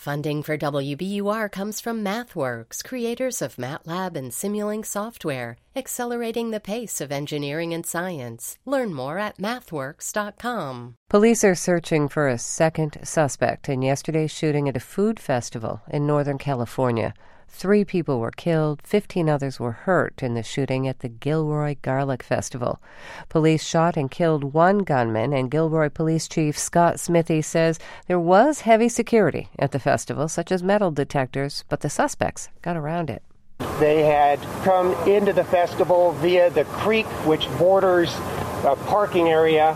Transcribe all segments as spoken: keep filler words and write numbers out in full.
Funding for W B U R comes from MathWorks, creators of MATLAB and Simulink software, accelerating the pace of engineering and science. Learn more at mathworks dot com. Police are searching for a second suspect in yesterday's shooting at a food festival in Northern California. Three people were killed, fifteen others were hurt in the shooting at the Gilroy Garlic Festival. Police shot and killed one gunman, and Gilroy Police Chief Scott Smithy says there was heavy security at the festival, such as metal detectors, but the suspects got around it. They had come into the festival via the creek, which borders a parking area,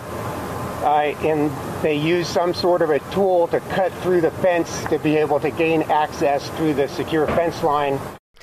uh, and they used some sort of a tool to cut through the fence to be able to gain access through the secure fence line.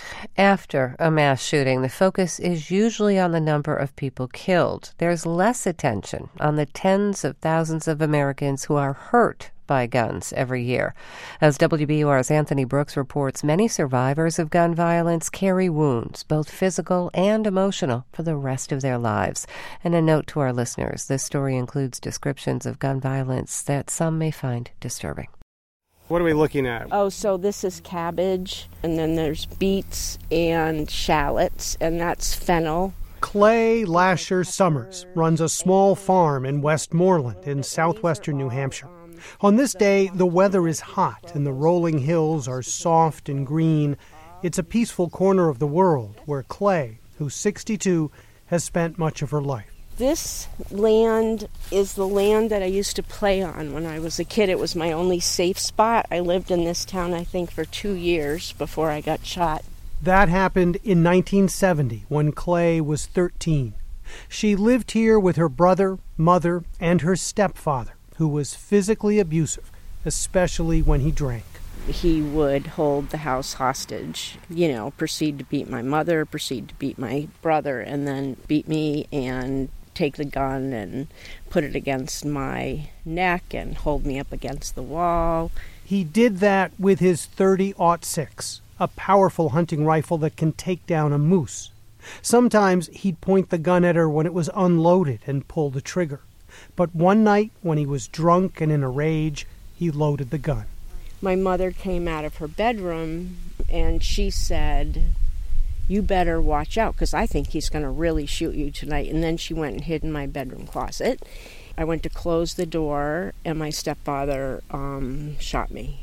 After a mass shooting, the focus is usually on the number of people killed. There's less attention on the tens of thousands of Americans who are hurt by guns every year. As W B U R's Anthony Brooks reports, many survivors of gun violence carry wounds, both physical and emotional, for the rest of their lives. And a note to our listeners, this story includes descriptions of gun violence that some may find disturbing. What are we looking at? Oh, so this is cabbage, and then there's beets and shallots, and that's fennel. Clay Lasher Summers runs a small farm in Westmoreland in southwestern New Hampshire. On this day, the weather is hot and the rolling hills are soft and green. It's a peaceful corner of the world where Clay, who's sixty-two, has spent much of her life. This land is the land that I used to play on when I was a kid. It was my only safe spot. I lived in this town, I think, for two years before I got shot. That happened in nineteen seventy when Clay was thirteen. She lived here with her brother, mother, and her stepfather, who was physically abusive, especially when he drank. He would hold the house hostage, you know, proceed to beat my mother, proceed to beat my brother, and then beat me and take the gun and put it against my neck and hold me up against the wall. He did that with his thirty aught six, a powerful hunting rifle that can take down a moose. Sometimes he'd point the gun at her when it was unloaded and pull the trigger. But one night, when he was drunk and in a rage, he loaded the gun. My mother came out of her bedroom and she said, "You better watch out because I think he's going to really shoot you tonight." And then she went and hid in my bedroom closet. I went to close the door and my stepfather um, shot me.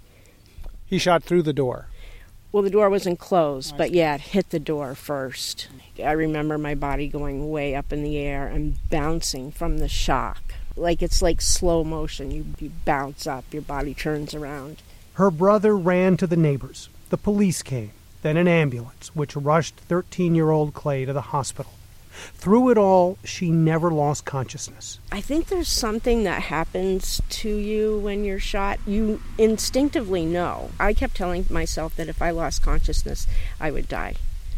He shot through the door? Well, the door wasn't closed, but yeah, it hit the door first. I remember my body going way up in the air and bouncing from the shock. Like it's like slow motion. You, you bounce up, your body turns around. Her brother ran to the neighbors. The police came, then an ambulance, which rushed thirteen-year-old Clay to the hospital. Through it all, she never lost consciousness. I think there's something that happens to you when you're shot. You instinctively know. I kept telling myself that if I lost consciousness, I would die.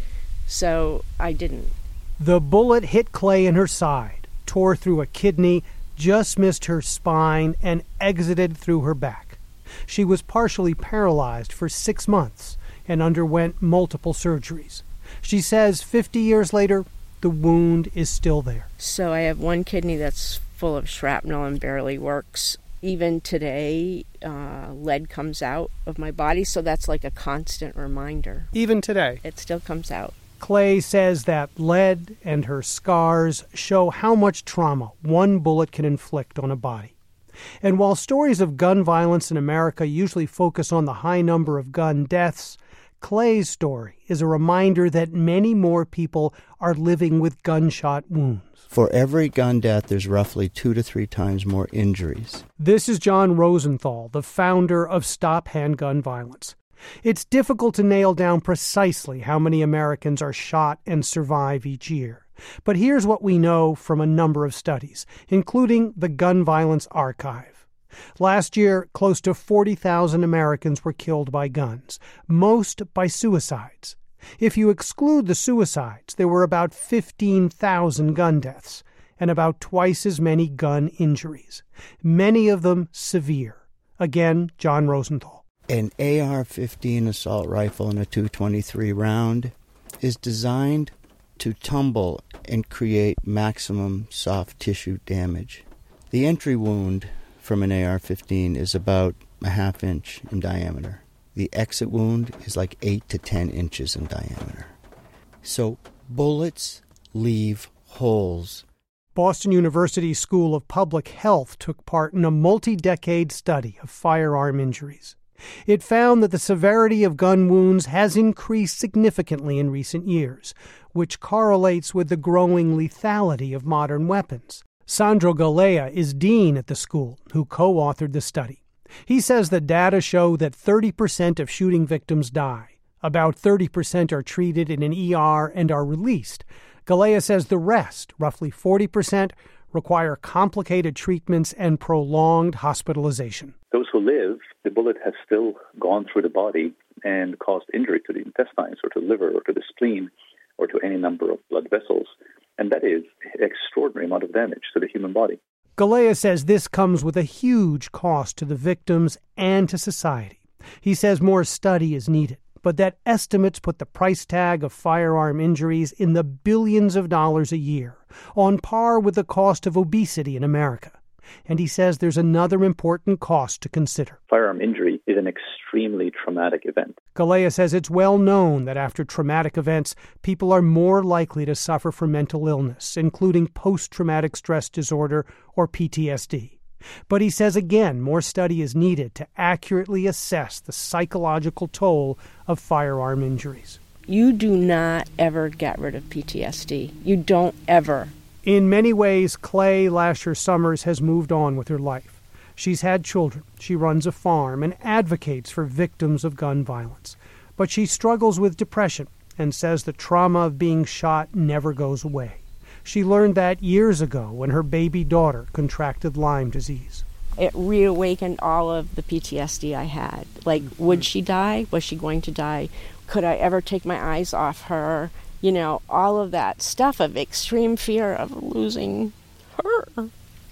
So I didn't. The bullet hit Clay in her side, tore through a kidney, just missed her spine, and exited through her back. She was partially paralyzed for six months and underwent multiple surgeries. She says fifty years later, the wound is still there. So I have one kidney that's full of shrapnel and barely works. Even today, uh, lead comes out of my body, so that's like a constant reminder. Even today? It still comes out. Clay says that lead and her scars show how much trauma one bullet can inflict on a body. And while stories of gun violence in America usually focus on the high number of gun deaths, Clay's story is a reminder that many more people are living with gunshot wounds. For every gun death, there's roughly two to three times more injuries. This is John Rosenthal, the founder of Stop Handgun Violence. It's difficult to nail down precisely how many Americans are shot and survive each year. But here's what we know from a number of studies, including the Gun Violence Archive. Last year, close to forty thousand Americans were killed by guns, most by suicides. If you exclude the suicides, there were about fifteen thousand gun deaths and about twice as many gun injuries, many of them severe. Again, John Rosenthal. An A R fifteen assault rifle and a two twenty-three round is designed to tumble and create maximum soft tissue damage. The entry wound from an A R fifteen is about a half inch in diameter. The exit wound is like eight to ten inches in diameter. So bullets leave holes. Boston University School of Public Health took part in a multi-decade study of firearm injuries. It found that the severity of gun wounds has increased significantly in recent years, which correlates with the growing lethality of modern weapons. Sandro Galea is dean at the school, who co-authored the study. He says the data show that thirty percent of shooting victims die. About thirty percent are treated in an E R and are released. Galea says the rest, roughly forty percent, require complicated treatments and prolonged hospitalization. Those who live, the bullet has still gone through the body and caused injury to the intestines or to the liver or to the spleen or to any number of blood vessels. And that is an extraordinary amount of damage to the human body. Galea says this comes with a huge cost to the victims and to society. He says more study is needed, but that estimates put the price tag of firearm injuries in the billions of dollars a year, on par with the cost of obesity in America. And he says there's another important cost to consider. Firearm injury is an extremely traumatic event. Galea says it's well known that after traumatic events, people are more likely to suffer from mental illness, including post-traumatic stress disorder or P T S D. But he says again, more study is needed to accurately assess the psychological toll of firearm injuries. You do not ever get rid of P T S D. You don't ever. In many ways, Clay Lasher Summers has moved on with her life. She's had children, she runs a farm, and advocates for victims of gun violence. But she struggles with depression and says the trauma of being shot never goes away. She learned that years ago when her baby daughter contracted Lyme disease. It reawakened all of the P T S D I had. Like, would she die? Was she going to die? Could I ever take my eyes off her? You know, all of that stuff of extreme fear of losing her.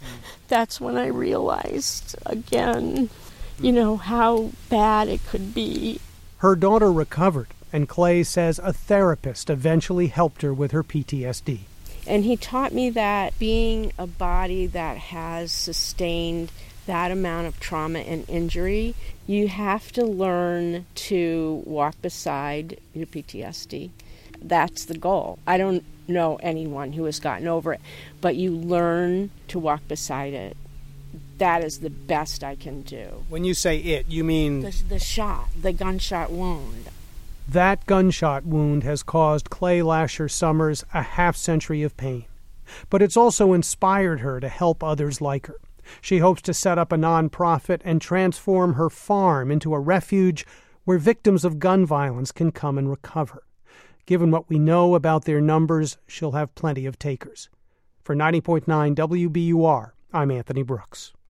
That's when I realized, again, you know, how bad it could be. Her daughter recovered, and Clay says a therapist eventually helped her with her P T S D. And he taught me that being a body that has sustained that amount of trauma and injury, you have to learn to walk beside your P T S D. That's the goal. I don't know anyone who has gotten over it, but you learn to walk beside it. That is the best I can do. When you say it, you mean... The, the shot, the gunshot wound. That gunshot wound has caused Clay Lasher Summers a half-century of pain. But it's also inspired her to help others like her. She hopes to set up a nonprofit and transform her farm into a refuge where victims of gun violence can come and recover. Given what we know about their numbers, she'll have plenty of takers. For ninety point nine W B U R, I'm Anthony Brooks.